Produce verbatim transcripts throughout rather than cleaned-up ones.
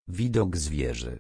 widok zwierzy.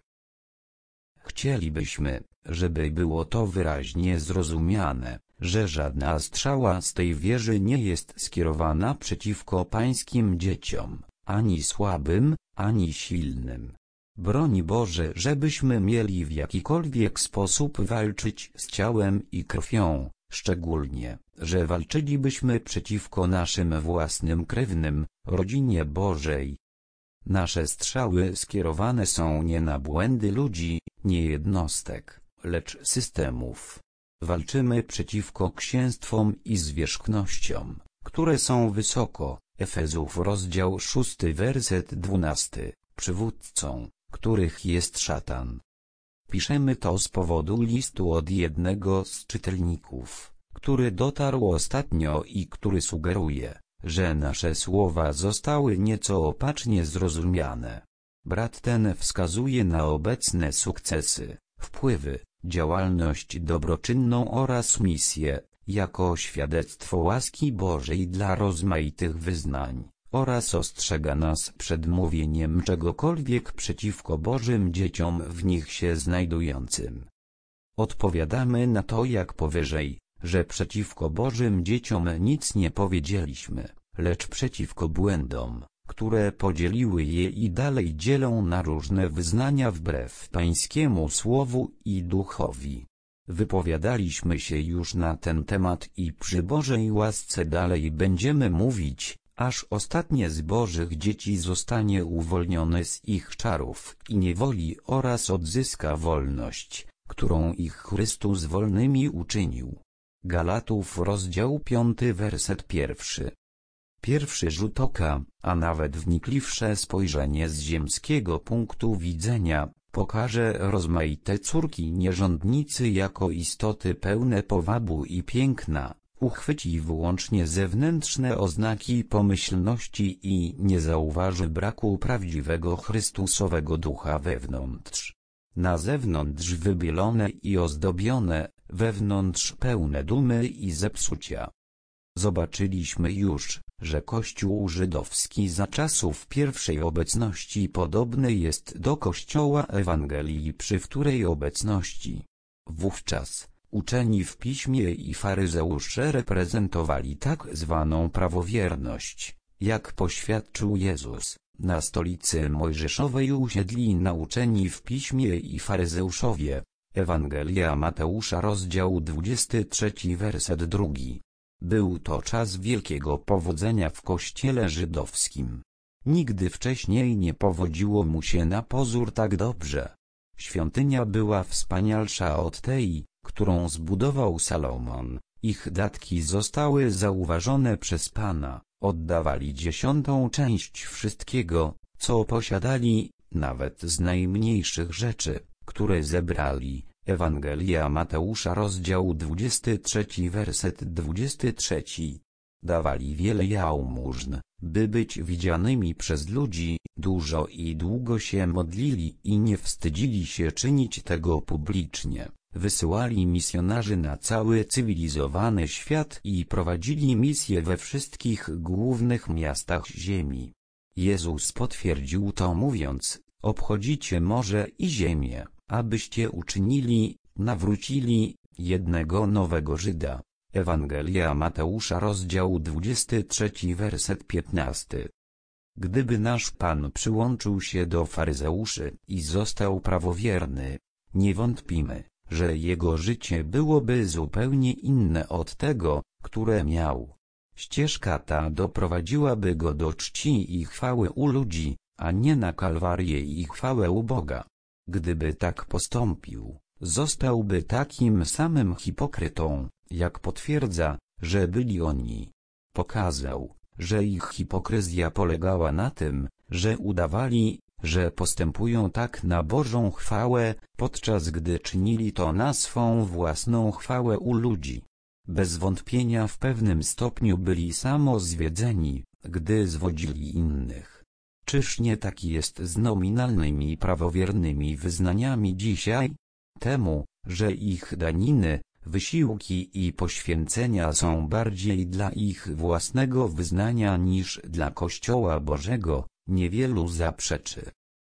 Chcielibyśmy, żeby było to wyraźnie zrozumiane, że żadna strzała z tej wieży nie jest skierowana przeciwko pańskim dzieciom, ani słabym, ani silnym. Broń Boże, żebyśmy mieli w jakikolwiek sposób walczyć z ciałem i krwią, szczególnie, że walczylibyśmy przeciwko naszym własnym krewnym, rodzinie Bożej. Nasze strzały skierowane są nie na błędy ludzi, nie jednostek, lecz systemów. Walczymy przeciwko księstwom i zwierzchnościom, które są wysoko. Efezów rozdział szósty werset dwunasty, przywódcą których jest szatan. Piszemy to z powodu listu od jednego z czytelników, który dotarł ostatnio i który sugeruje, że nasze słowa zostały nieco opacznie zrozumiane. Brat ten wskazuje na obecne sukcesy, wpływy, działalność dobroczynną oraz misję, jako świadectwo łaski Bożej dla rozmaitych wyznań, oraz ostrzega nas przed mówieniem czegokolwiek przeciwko Bożym dzieciom w nich się znajdującym. Odpowiadamy na to jak powyżej, że przeciwko Bożym dzieciom nic nie powiedzieliśmy, lecz przeciwko błędom, które podzieliły je i dalej dzielą na różne wyznania wbrew pańskiemu słowu i duchowi. Wypowiadaliśmy się już na ten temat i przy Bożej łasce dalej będziemy mówić, aż ostatnie z Bożych dzieci zostanie uwolnione z ich czarów i niewoli oraz odzyska wolność, którą ich Chrystus wolnymi uczynił. Galatów rozdział piąty werset pierwszy. Pierwszy rzut oka, a nawet wnikliwsze spojrzenie z ziemskiego punktu widzenia, pokaże rozmaite córki nierządnicy jako istoty pełne powabu i piękna, uchwyci wyłącznie zewnętrzne oznaki pomyślności i nie zauważy braku prawdziwego Chrystusowego ducha wewnątrz. Na zewnątrz wybielone i ozdobione, wewnątrz pełne dumy i zepsucia. Zobaczyliśmy już, że Kościół żydowski za czasów pierwszej obecności podobny jest do Kościoła Ewangelii przy wtórej obecności. Wówczas uczeni w piśmie i faryzeusze reprezentowali tak zwaną prawowierność, jak poświadczył Jezus. Na stolicy mojżeszowej usiedli nauczeni w piśmie i faryzeuszowie. Ewangelia Mateusza rozdział dwudziesty trzeci werset drugi. Był to czas wielkiego powodzenia w kościele żydowskim. Nigdy wcześniej nie powodziło mu się na pozór tak dobrze. Świątynia była wspanialsza od tej, którą zbudował Salomon. Ich datki zostały zauważone przez Pana. Oddawali dziesiątą część wszystkiego, co posiadali, nawet z najmniejszych rzeczy, które zebrali. Ewangelia Mateusza rozdział dwudziesty trzeci werset dwudziesty trzeci. Dawali wiele jałmużn, by być widzianymi przez ludzi, dużo i długo się modlili i nie wstydzili się czynić tego publicznie. Wysyłali misjonarzy na cały cywilizowany świat i prowadzili misje we wszystkich głównych miastach ziemi. Jezus potwierdził to mówiąc, obchodzicie morze i ziemię, abyście uczynili, nawrócili, jednego nowego Żyda. Ewangelia Mateusza rozdział dwudziesty trzeci werset piętnasty. Gdyby nasz Pan przyłączył się do faryzeuszy i został prawowierny, nie wątpimy, że jego życie byłoby zupełnie inne od tego, które miał. Ścieżka ta doprowadziłaby go do czci i chwały u ludzi, a nie na Kalwarię i chwałę u Boga. Gdyby tak postąpił, zostałby takim samym hipokrytą, jak potwierdza, że byli oni. Pokazał, że ich hipokryzja polegała na tym, że udawali, że postępują tak na Bożą chwałę, podczas gdy czynili to na swą własną chwałę u ludzi. Bez wątpienia w pewnym stopniu byli samozwiedzeni, gdy zwodzili innych. Czyż nie tak jest z nominalnymi prawowiernymi wyznaniami dzisiaj? Temu, że ich daniny, wysiłki i poświęcenia są bardziej dla ich własnego wyznania niż dla Kościoła Bożego, niewielu zaprzeczy.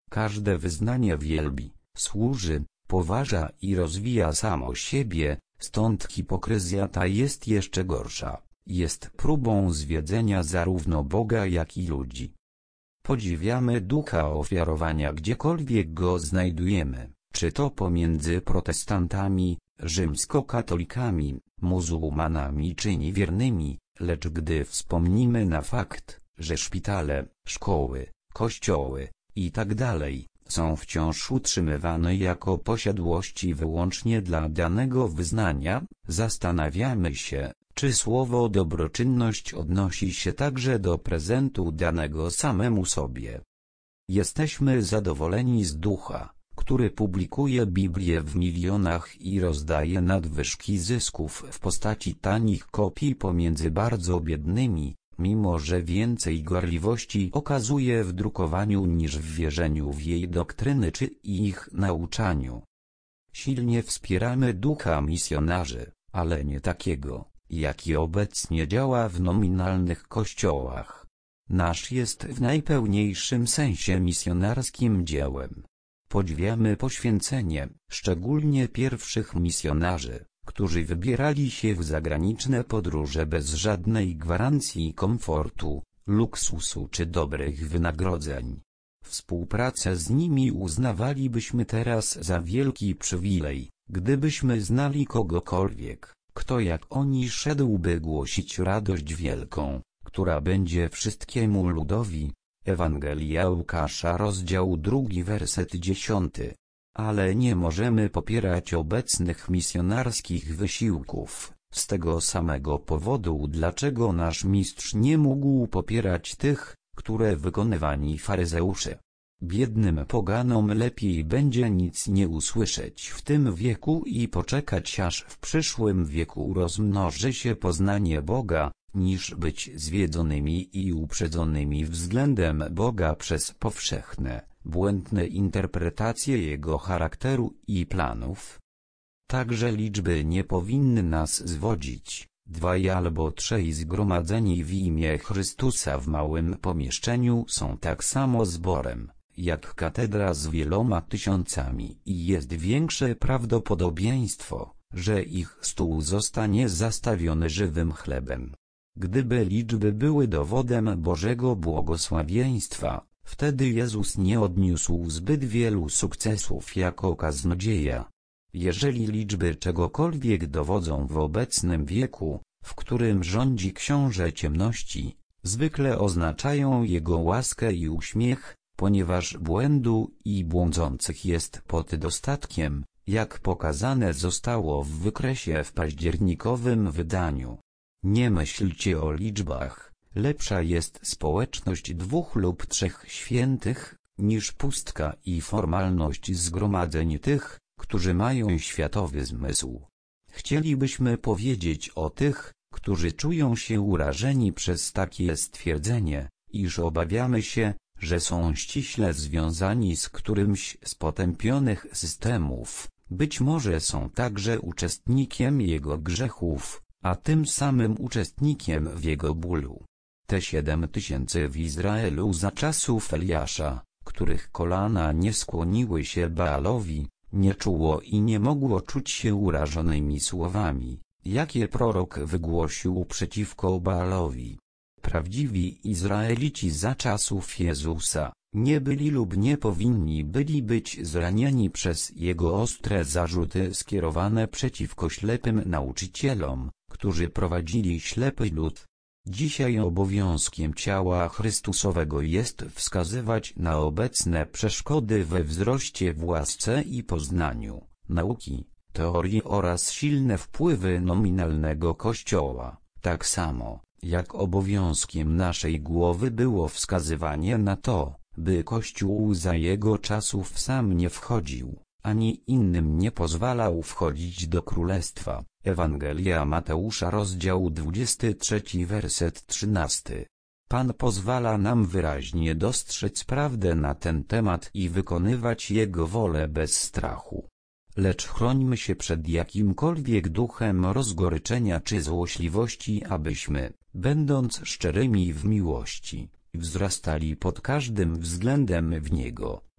Każde wyznanie wielbi, służy, poważa i rozwija samo siebie, stąd hipokryzja ta jest jeszcze gorsza, jest próbą zwiedzenia zarówno Boga jak i ludzi. Podziwiamy ducha ofiarowania gdziekolwiek go znajdujemy, czy to pomiędzy protestantami, rzymskokatolikami, muzułmanami czy niewiernymi, lecz gdy wspomnimy na fakt, że szpitale, szkoły, kościoły i tak dalej są wciąż utrzymywane jako posiadłości wyłącznie dla danego wyznania, zastanawiamy się, czy słowo dobroczynność odnosi się także do prezentu danego samemu sobie. Jesteśmy zadowoleni z ducha, który publikuje Biblię w milionach i rozdaje nadwyżki zysków w postaci tanich kopii pomiędzy bardzo biednymi, mimo że więcej gorliwości okazuje w drukowaniu niż w wierzeniu w jej doktryny czy ich nauczaniu. Silnie wspieramy ducha misjonarzy, ale nie takiego, jaki obecnie działa w nominalnych kościołach. Nasz jest w najpełniejszym sensie misjonarskim dziełem. Podziwiamy poświęcenie, szczególnie pierwszych misjonarzy, którzy wybierali się w zagraniczne podróże bez żadnej gwarancji komfortu, luksusu czy dobrych wynagrodzeń. Współpracę z nimi uznawalibyśmy teraz za wielki przywilej, gdybyśmy znali kogokolwiek, kto jak oni szedłby głosić radość wielką, która będzie wszystkiemu ludowi. Ewangelia Łukasza rozdział drugi werset dziesiąty. Ale nie możemy popierać obecnych misjonarskich wysiłków, z tego samego powodu dlaczego nasz mistrz nie mógł popierać tych, które wykonywali faryzeusze. Biednym poganom lepiej będzie nic nie usłyszeć w tym wieku i poczekać aż w przyszłym wieku rozmnoży się poznanie Boga, niż być zwiedzonymi i uprzedzonymi względem Boga przez powszechne, błędne interpretacje Jego charakteru i planów. Także liczby nie powinny nas zwodzić. Dwaj albo trzej zgromadzeni w imię Chrystusa w małym pomieszczeniu są tak samo zborem, jak katedra z wieloma tysiącami i jest większe prawdopodobieństwo, że ich stół zostanie zastawiony żywym chlebem. Gdyby liczby były dowodem Bożego błogosławieństwa, wtedy Jezus nie odniósł zbyt wielu sukcesów jako kaznodzieja. Jeżeli liczby czegokolwiek dowodzą w obecnym wieku, w którym rządzi książę ciemności, zwykle oznaczają jego łaskę i uśmiech, ponieważ błędu i błądzących jest pod dostatkiem, jak pokazane zostało w wykresie w październikowym wydaniu. Nie myślcie o liczbach, lepsza jest społeczność dwóch lub trzech świętych, niż pustka i formalność zgromadzeń tych, którzy mają światowy zmysł. Chcielibyśmy powiedzieć o tych, którzy czują się urażeni przez takie stwierdzenie, iż obawiamy się, że są ściśle związani z którymś z potępionych systemów, być może są także uczestnikiem jego grzechów, a tym samym uczestnikiem w jego bólu. Te siedem tysięcy w Izraelu za czasów Eliasza, których kolana nie skłoniły się Baalowi, nie czuło i nie mogło czuć się urażonymi słowami, jakie prorok wygłosił przeciwko Baalowi. Prawdziwi Izraelici za czasów Jezusa nie byli lub nie powinni byli być zranieni przez jego ostre zarzuty skierowane przeciwko ślepym nauczycielom, którzy prowadzili ślepy lud. Dzisiaj obowiązkiem ciała Chrystusowego jest wskazywać na obecne przeszkody we wzroście w łasce i poznaniu nauki, teorii oraz silne wpływy nominalnego Kościoła, tak samo, jak obowiązkiem naszej głowy było wskazywanie na to, by Kościół za jego czasów sam nie wchodził, ani innym nie pozwalał wchodzić do Królestwa. Ewangelia Mateusza rozdział dwudziesty trzeci werset trzynasty. Pan pozwala nam wyraźnie dostrzec prawdę na ten temat i wykonywać Jego wolę bez strachu. Lecz chrońmy się przed jakimkolwiek duchem rozgoryczenia czy złośliwości, abyśmy, będąc szczerymi w miłości, wzrastali pod każdym względem w Niego,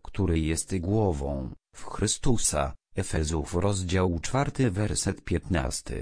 który jest głową, w Chrystusa. Efezów rozdział czwarty werset piętnasty.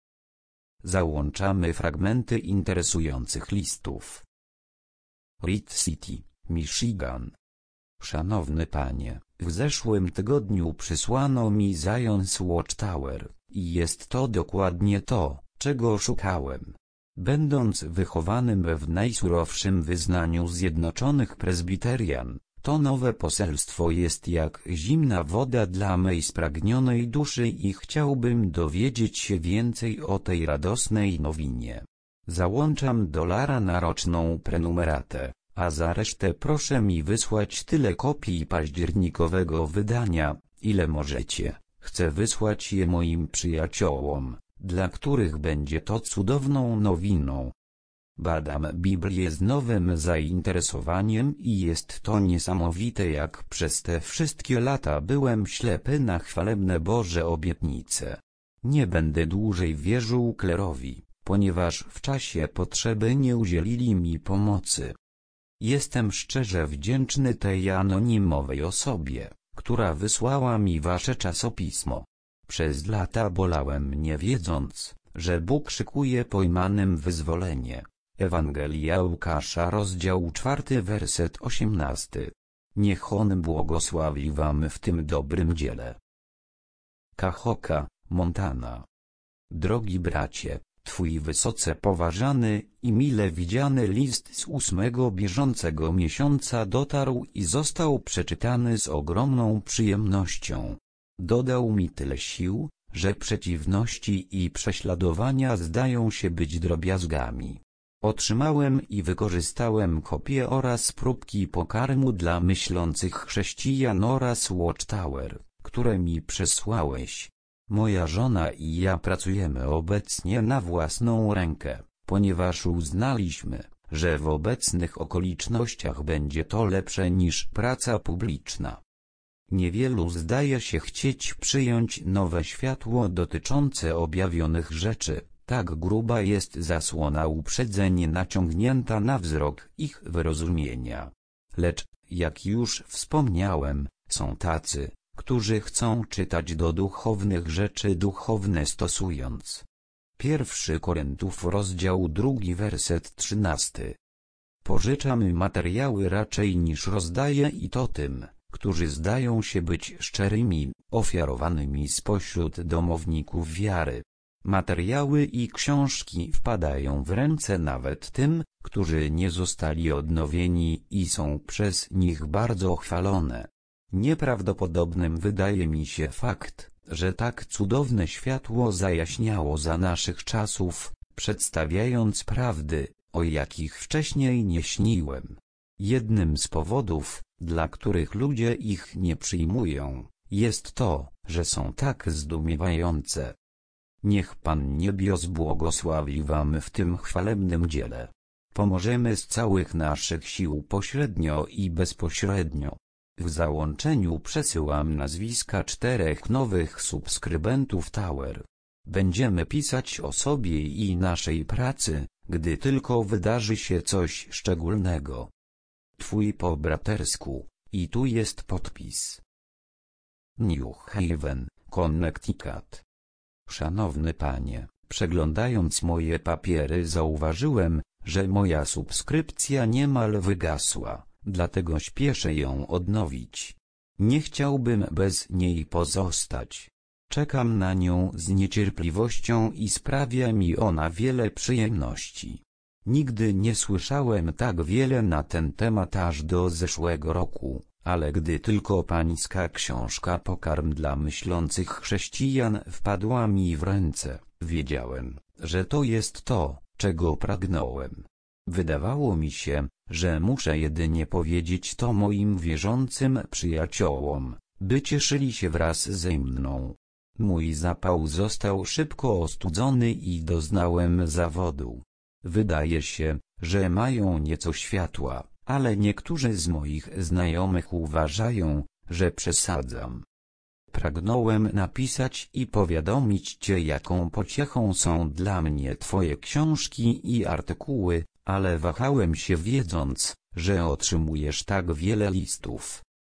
Załączamy fragmenty interesujących listów. Reed City, Michigan. Szanowny Panie, w zeszłym tygodniu przysłano mi Zion's Watchtower, i jest to dokładnie to, czego szukałem. Będąc wychowanym w najsurowszym wyznaniu Zjednoczonych Prezbiterian, to nowe poselstwo jest jak zimna woda dla mej spragnionej duszy i chciałbym dowiedzieć się więcej o tej radosnej nowinie. Załączam dolara na roczną prenumeratę, a za resztę proszę mi wysłać tyle kopii październikowego wydania, ile możecie. Chcę wysłać je moim przyjaciołom, dla których będzie to cudowną nowiną. Badam Biblię z nowym zainteresowaniem i jest to niesamowite, jak przez te wszystkie lata byłem ślepy na chwalebne Boże obietnice. Nie będę dłużej wierzył klerowi, ponieważ w czasie potrzeby nie udzielili mi pomocy. Jestem szczerze wdzięczny tej anonimowej osobie, która wysłała mi wasze czasopismo. Przez lata bolałem, nie wiedząc, że Bóg szykuje pojmanym wyzwolenie. Ewangelia Łukasza rozdział czwarty werset osiemnasty. Niech On błogosławi wam w tym dobrym dziele. Kahoka, Montana. Drogi bracie, twój wysoce poważany i mile widziany list z ósmego bieżącego miesiąca dotarł i został przeczytany z ogromną przyjemnością. Dodał mi tyle sił, że przeciwności i prześladowania zdają się być drobiazgami. Otrzymałem i wykorzystałem kopie oraz próbki pokarmu dla myślących chrześcijan oraz Watchtower, które mi przesłałeś. Moja żona i ja pracujemy obecnie na własną rękę, ponieważ uznaliśmy, że w obecnych okolicznościach będzie to lepsze niż praca publiczna. Niewielu zdaje się chcieć przyjąć nowe światło dotyczące objawionych rzeczy. Tak gruba jest zasłona uprzedzeń naciągnięta na wzrok ich wyrozumienia. Lecz, jak już wspomniałem, są tacy, którzy chcą czytać do duchownych rzeczy duchowne stosując. Pierwszy Koryntiów rozdział drugi werset trzynasty. Pożyczamy materiały raczej niż rozdaję i to tym, którzy zdają się być szczerymi, ofiarowanymi spośród domowników wiary. Materiały i książki wpadają w ręce nawet tym, którzy nie zostali odnowieni i są przez nich bardzo chwalone. Nieprawdopodobnym wydaje mi się fakt, że tak cudowne światło zajaśniało za naszych czasów, przedstawiając prawdy, o jakich wcześniej nie śniłem. Jednym z powodów, dla których ludzie ich nie przyjmują, jest to, że są tak zdumiewające. Niech Pan Niebios błogosławi wam w tym chwalebnym dziele. Pomożemy z całych naszych sił pośrednio i bezpośrednio. W załączeniu przesyłam nazwiska czterech nowych subskrybentów Tower. Będziemy pisać o sobie i naszej pracy, gdy tylko wydarzy się coś szczególnego. Twój po bratersku, i tu jest podpis. New Haven, Connecticut. Szanowny Panie, przeglądając moje papiery zauważyłem, że moja subskrypcja niemal wygasła, dlatego śpieszę ją odnowić. Nie chciałbym bez niej pozostać. Czekam na nią z niecierpliwością i sprawia mi ona wiele przyjemności. Nigdy nie słyszałem tak wiele na ten temat aż do zeszłego roku, ale gdy tylko pańska książka Pokarm dla myślących chrześcijan wpadła mi w ręce, wiedziałem, że to jest to, czego pragnąłem. Wydawało mi się, że muszę jedynie powiedzieć to moim wierzącym przyjaciołom, by cieszyli się wraz ze mną. Mój zapał został szybko ostudzony i doznałem zawodu. Wydaje się, że mają nieco światła, ale niektórzy z moich znajomych uważają, że przesadzam. Pragnąłem napisać i powiadomić Cię, jaką pociechą są dla mnie Twoje książki i artykuły, ale wahałem się wiedząc, że otrzymujesz tak wiele listów.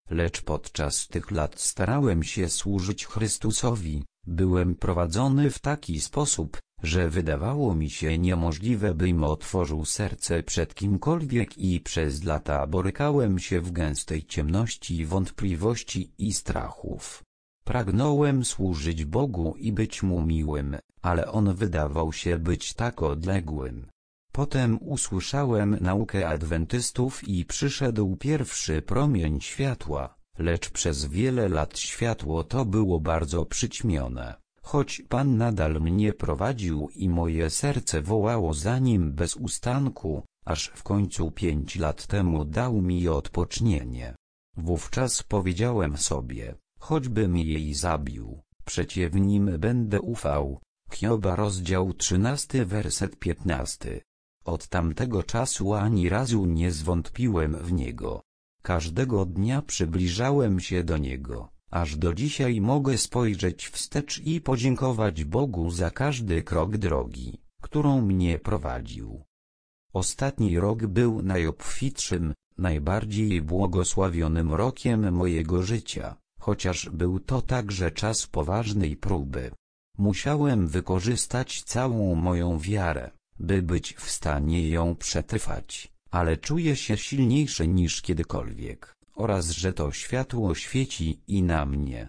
lecz podczas tych lat starałem się służyć Chrystusowi. Byłem prowadzony w taki sposób, że wydawało mi się niemożliwe, bym otworzył serce przed kimkolwiek i przez lata borykałem się w gęstej ciemności wątpliwości i strachów. Pragnąłem służyć Bogu i być Mu miłym, ale On wydawał się być tak odległym. Potem usłyszałem naukę adwentystów i przyszedł pierwszy promień światła, lecz przez wiele lat światło to było bardzo przyćmione, choć Pan nadal mnie prowadził i moje serce wołało za Nim bez ustanku, aż w końcu pięć lat temu dał mi odpocznienie. Wówczas powiedziałem sobie, choćbym jej zabił, przecie w Nim będę ufał. Hioba rozdział trzynasty werset piętnasty. Od tamtego czasu ani razu nie zwątpiłem w Niego. Każdego dnia przybliżałem się do Niego, aż do dzisiaj mogę spojrzeć wstecz i podziękować Bogu za każdy krok drogi, którą mnie prowadził. Ostatni rok był najobfitszym, najbardziej błogosławionym rokiem mojego życia, chociaż był to także czas poważnej próby. Musiałem wykorzystać całą moją wiarę, by być w stanie ją przetrwać, ale czuję się silniejszy niż kiedykolwiek, oraz że to światło świeci i na mnie.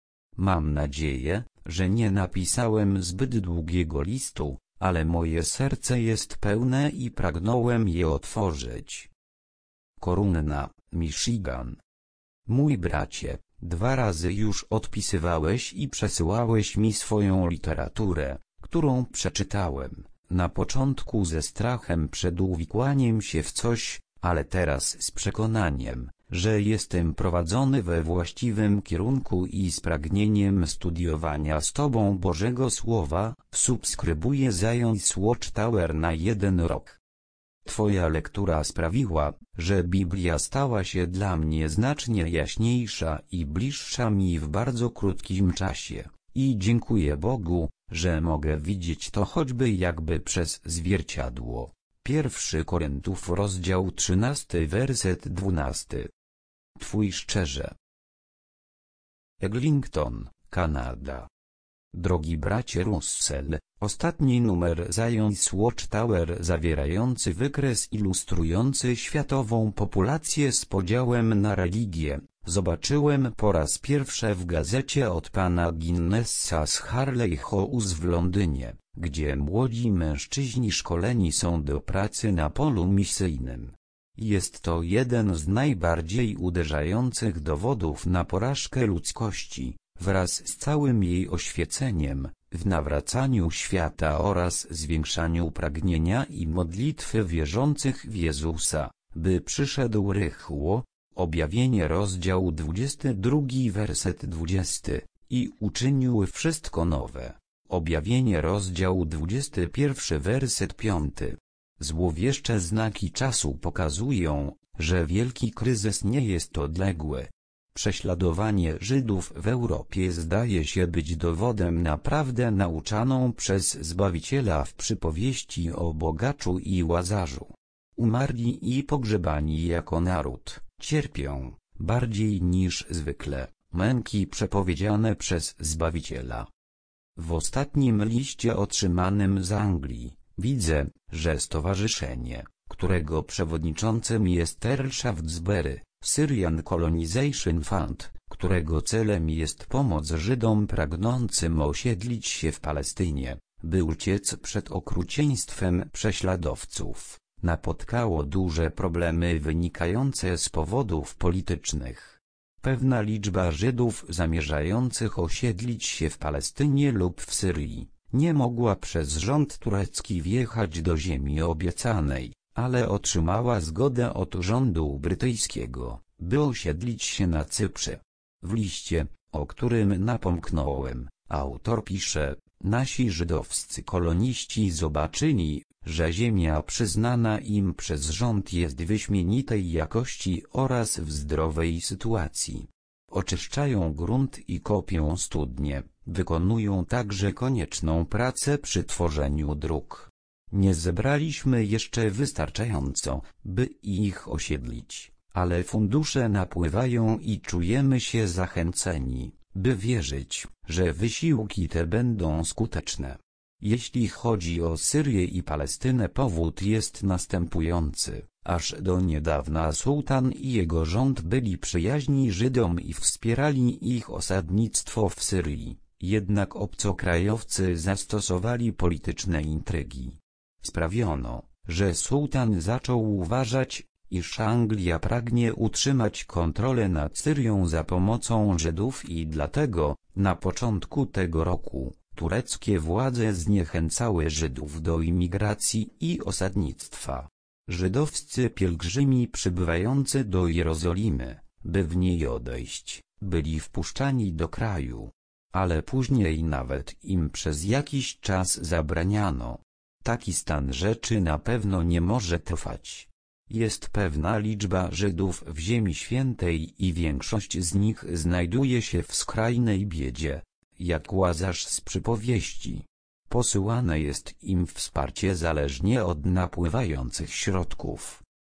Mam nadzieję, że nie napisałem zbyt długiego listu, ale moje serce jest pełne i pragnąłem je otworzyć. Corunna, Michigan. Mój bracie, dwa razy już odpisywałeś i przesyłałeś mi swoją literaturę, którą przeczytałem, na początku ze strachem przed uwikłaniem się w coś, ale teraz z przekonaniem, że jestem prowadzony we właściwym kierunku i z pragnieniem studiowania z Tobą Bożego Słowa, subskrybuję Zion's Watchtower na jeden rok. Twoja lektura sprawiła, że Biblia stała się dla mnie znacznie jaśniejsza i bliższa mi w bardzo krótkim czasie, i dziękuję Bogu, że mogę widzieć to choćby jakby przez zwierciadło. Pierwszy Koryntiów rozdział trzynasty werset dwunasty. Twój szczerze. Eglinton, Kanada. Drogi bracie Russell, ostatni numer Zion's Watchtower zawierający wykres ilustrujący światową populację z podziałem na religie, zobaczyłem po raz pierwszy w gazecie od pana Guinnessa z Harley House w Londynie, gdzie młodzi mężczyźni szkoleni są do pracy na polu misyjnym. Jest to jeden z najbardziej uderzających dowodów na porażkę ludzkości, wraz z całym jej oświeceniem, w nawracaniu świata oraz zwiększaniu pragnienia i modlitwy wierzących w Jezusa, by przyszedł rychło. Objawienie rozdział dwudziesty drugi werset dwudziesty, i uczynił wszystko nowe. Objawienie rozdział dwudziesty pierwszy werset piąty. Złowieszcze znaki czasu pokazują, że wielki kryzys nie jest odległy. Prześladowanie Żydów w Europie zdaje się być dowodem na prawdę nauczaną przez Zbawiciela w przypowieści o bogaczu i łazarzu. Umarli i pogrzebani jako naród cierpią, bardziej niż zwykle, męki przepowiedziane przez Zbawiciela. W ostatnim liście otrzymanym z Anglii, widzę, że stowarzyszenie, którego przewodniczącym jest Earl Shaftesbury, Syrian Colonization Fund, którego celem jest pomoc Żydom pragnącym osiedlić się w Palestynie, by uciec przed okrucieństwem prześladowców, napotkało duże problemy wynikające z powodów politycznych. Pewna liczba Żydów zamierzających osiedlić się w Palestynie lub w Syrii nie mogła przez rząd turecki wjechać do ziemi obiecanej, ale otrzymała zgodę od rządu brytyjskiego, by osiedlić się na Cyprze. W liście, o którym napomknąłem, autor pisze: nasi żydowscy koloniści zobaczyli, że ziemia przyznana im przez rząd jest wyśmienitej jakości oraz w zdrowej sytuacji. Oczyszczają grunt i kopią studnie, wykonują także konieczną pracę przy tworzeniu dróg. Nie zebraliśmy jeszcze wystarczająco, by ich osiedlić, ale fundusze napływają i czujemy się zachęceni, by wierzyć, że wysiłki te będą skuteczne. Jeśli chodzi o Syrię i Palestynę, powód jest następujący. Aż do niedawna sułtan i jego rząd byli przyjaźni Żydom i wspierali ich osadnictwo w Syrii, jednak obcokrajowcy zastosowali polityczne intrygi. Sprawiono, że sułtan zaczął uważać, iż Anglia pragnie utrzymać kontrolę nad Syrią za pomocą Żydów i dlatego, na początku tego roku, tureckie władze zniechęcały Żydów do imigracji i osadnictwa. Żydowscy pielgrzymi przybywający do Jerozolimy, by w niej odejść, byli wpuszczani do kraju. Ale później nawet im przez jakiś czas zabraniano. Taki stan rzeczy na pewno nie może trwać. Jest pewna liczba Żydów w Ziemi Świętej i większość z nich znajduje się w skrajnej biedzie, jak Łazarz z przypowieści. Posyłane jest im wsparcie zależnie od napływających środków.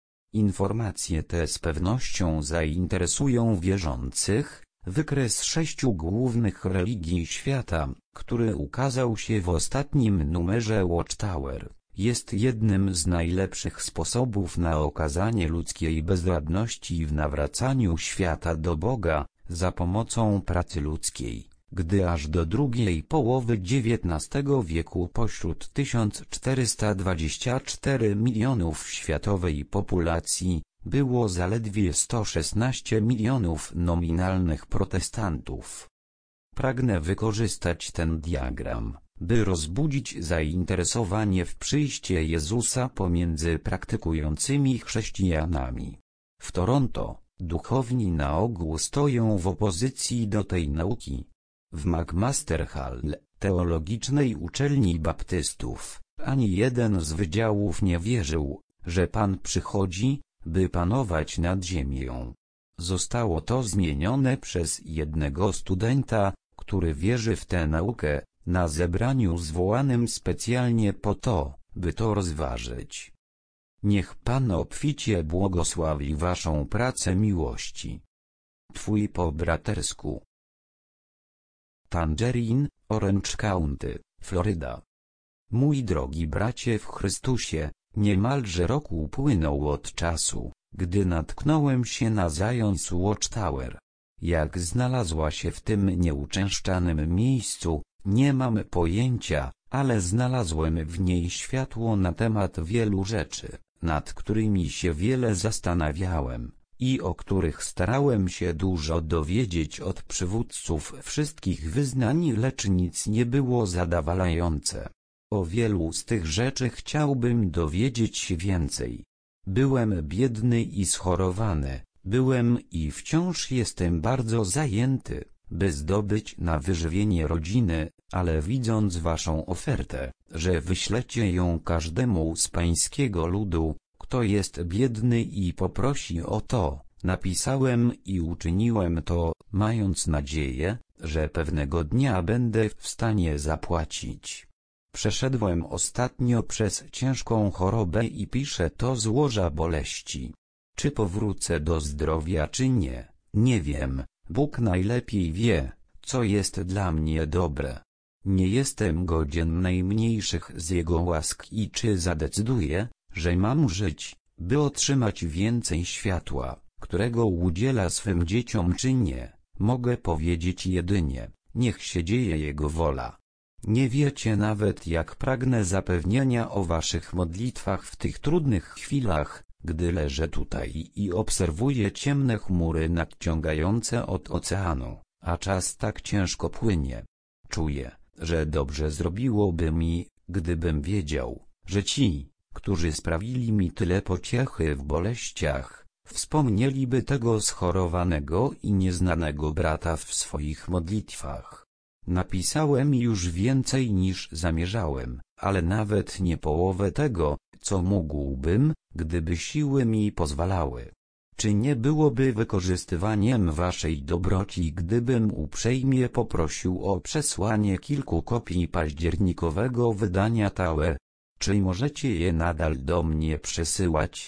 Informacje te z pewnością zainteresują wierzących. Wykres sześciu głównych religii świata, który ukazał się w ostatnim numerze Watchtower, jest jednym z najlepszych sposobów na okazanie ludzkiej bezradności w nawracaniu świata do Boga, za pomocą pracy ludzkiej, gdy aż do drugiej połowy dziewiętnastego wieku pośród tysiąc czterysta dwudziestu czterech milionów światowej populacji, było zaledwie sto szesnaście milionów nominalnych protestantów. Pragnę wykorzystać ten diagram, by rozbudzić zainteresowanie w przyjście Jezusa pomiędzy praktykującymi chrześcijanami. W Toronto, duchowni na ogół stoją w opozycji do tej nauki. W McMaster Hall, teologicznej uczelni baptystów, ani jeden z wydziałów nie wierzył, że Pan przychodzi, by panować nad ziemią. Zostało to zmienione przez jednego studenta, który wierzy w tę naukę, na zebraniu zwołanym specjalnie po to, by to rozważyć. Niech Pan obficie błogosławi waszą pracę miłości. Twój po bratersku. Tangerine, Orange County, Floryda. Mój drogi bracie w Chrystusie, niemalże rok upłynął od czasu, gdy natknąłem się na Zion's Watchtower. Jak znalazła się w tym nieuczęszczanym miejscu, nie mam pojęcia, ale znalazłem w niej światło na temat wielu rzeczy, nad którymi się wiele zastanawiałem, i o których starałem się dużo dowiedzieć od przywódców wszystkich wyznań, lecz nic nie było zadowalające. O wielu z tych rzeczy chciałbym dowiedzieć się więcej. Byłem biedny i schorowany, byłem i wciąż jestem bardzo zajęty, by zdobyć na wyżywienie rodziny, ale widząc waszą ofertę, że wyślecie ją każdemu z pańskiego ludu, kto jest biedny i poprosi o to, napisałem i uczyniłem to, mając nadzieję, że pewnego dnia będę w stanie zapłacić. Przeszedłem ostatnio przez ciężką chorobę i piszę to z łoża boleści. Czy powrócę do zdrowia czy nie, nie wiem, Bóg najlepiej wie, co jest dla mnie dobre. Nie jestem godzien najmniejszych z Jego łask i czy zadecyduję, że mam żyć, by otrzymać więcej światła, którego udziela swym dzieciom czy nie, mogę powiedzieć jedynie, niech się dzieje Jego wola. Nie wiecie nawet, jak pragnę zapewnienia o waszych modlitwach w tych trudnych chwilach, gdy leżę tutaj i obserwuję ciemne chmury nadciągające od oceanu, a czas tak ciężko płynie. Czuję, że dobrze zrobiłoby mi, gdybym wiedział, że ci, którzy sprawili mi tyle pociechy w boleściach, wspomnieliby tego schorowanego i nieznanego brata w swoich modlitwach. Napisałem już więcej niż zamierzałem, ale nawet nie połowę tego, co mógłbym, gdyby siły mi pozwalały. Czy nie byłoby wykorzystywaniem waszej dobroci, gdybym uprzejmie poprosił o przesłanie kilku kopii październikowego wydania Tower? Czy możecie je nadal do mnie przesyłać?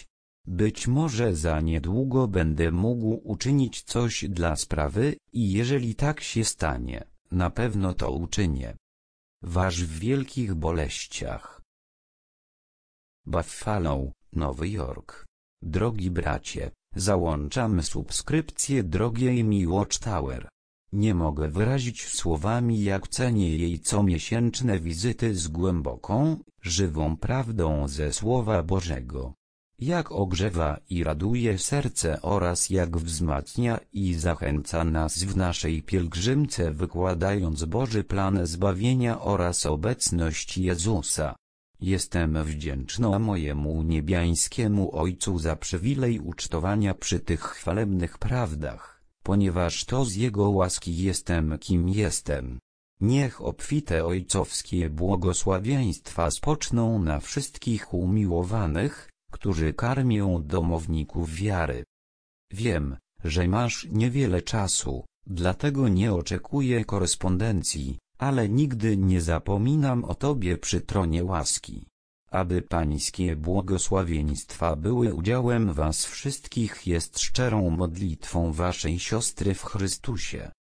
Być może za niedługo będę mógł uczynić coś dla sprawy i jeżeli tak się stanie, na pewno to uczynię. Wasz w wielkich boleściach. Buffalo, Nowy Jork. Drogi bracie, załączam subskrypcję drogiej Mi Watchtower. Nie mogę wyrazić słowami, jak cenię jej comiesięczne wizyty z głęboką, żywą prawdą ze Słowa Bożego. Jak ogrzewa i raduje serce oraz jak wzmacnia i zachęca nas w naszej pielgrzymce, wykładając Boży plan zbawienia oraz obecność Jezusa. Jestem wdzięczna mojemu niebiańskiemu Ojcu za przywilej ucztowania przy tych chwalebnych prawdach, ponieważ to z Jego łaski jestem kim jestem. Niech obfite ojcowskie błogosławieństwa spoczną na wszystkich umiłowanych, którzy karmią domowników wiary. Wiem, że masz niewiele czasu, dlatego nie oczekuję korespondencji, ale nigdy nie zapominam o Tobie przy tronie łaski. Aby pańskie błogosławieństwa były udziałem was wszystkich jest szczerą modlitwą waszej siostry w Chrystusie.